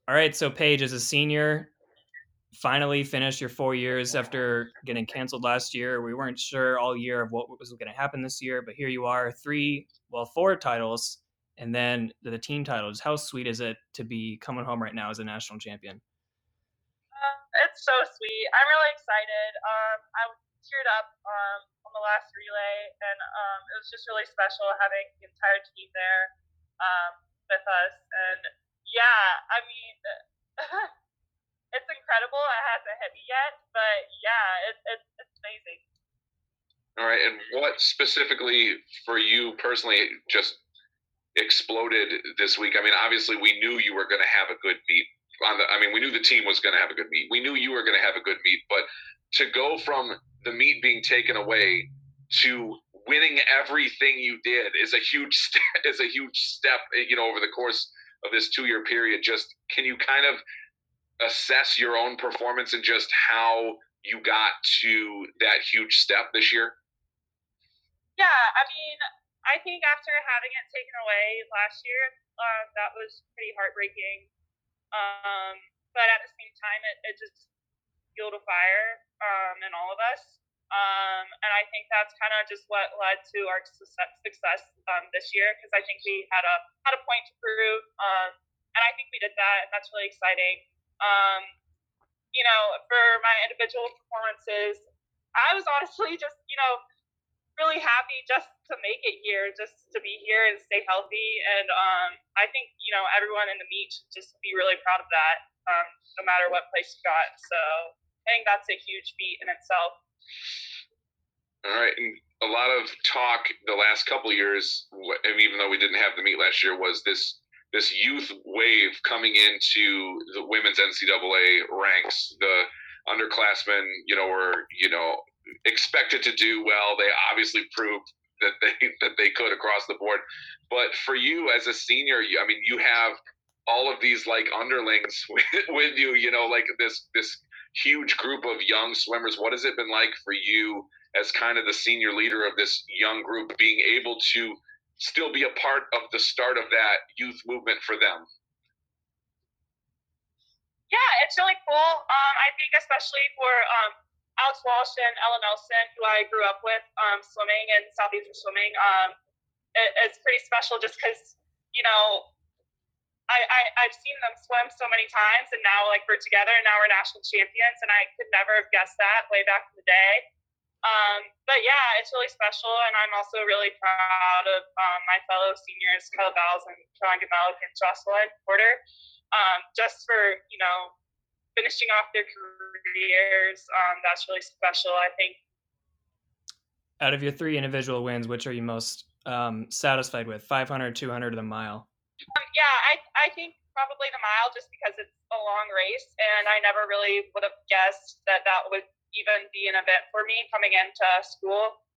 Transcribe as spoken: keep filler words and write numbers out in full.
All right, so Paige, as a senior, finally finished your four years after getting canceled last year. We weren't sure all year of what was going to happen this year, but here you are, three, well, four titles, and then the team titles. How sweet is it to be coming home right now as a national champion? Um, it's so sweet. I'm really excited. Um, I teared up um, on the last relay, and um, it was just really special having the entire team there um, with us. And yeah, I mean, it's incredible. It hasn't hit me yet, but yeah, it, it, it's amazing. All right, and what specifically for you personally just exploded this week? I mean, obviously we knew you were going to have a good meet. On the, I mean, we knew the team was going to have a good meet. We knew you were going to have a good meet, but to go from the meet being taken away to winning everything you did is a huge step, is a huge step. You know, over the course of this two-year period, just can you kind of assess your own performance and just how you got to that huge step this year? Yeah, I mean, I think after having it taken away last year, um, that was pretty heartbreaking. Um, but at the same time, it, it just fueled a fire um, in all of us. Um, and I think that's kind of just what led to our success, success um, this year, because I think we had a had a point to prove, um, and I think we did that, and that's really exciting. Um, you know, for my individual performances, I was honestly just you know really happy just to make it here, just to be here and stay healthy. And um, I think you know everyone in the meet should just be really proud of that, um, no matter what place you got. So I think that's a huge feat in itself. All right, and a lot of talk the last couple of years, and even though we didn't have the meet last year, was this this youth wave coming into the women's N C double A ranks. The underclassmen, you know, were you know expected to do well. They obviously proved that they that they could across the board. But for you as a senior, I mean, you have all of these like underlings with, with you. You know, like this this huge group of young swimmers. What has it been like for you as kind of the senior leader of this young group, being able to still be a part of the start of that youth movement for them? Yeah, it's really cool. Um, I think especially for um, Alex Walsh and Ella Nelson, who I grew up with um, swimming and Southeastern swimming. Um, it, it's pretty special just because you know I, I I've seen them swim so many times, and now like we're together, and now we're national champions, and I could never have guessed that way back in the day. Um, but yeah, it's really special, and I'm also really proud of um, my fellow seniors, Kyle Bowles and John Gamelik and Jocelyn Porter, um, just for you know finishing off their careers. Um, that's really special, I think. Out of your three individual wins, which are you most um, satisfied with? five hundred, two hundred, or the mile? Um, yeah, I I think probably the mile, just because it's a long race, and I never really would have guessed that that would even be an event for me coming into school.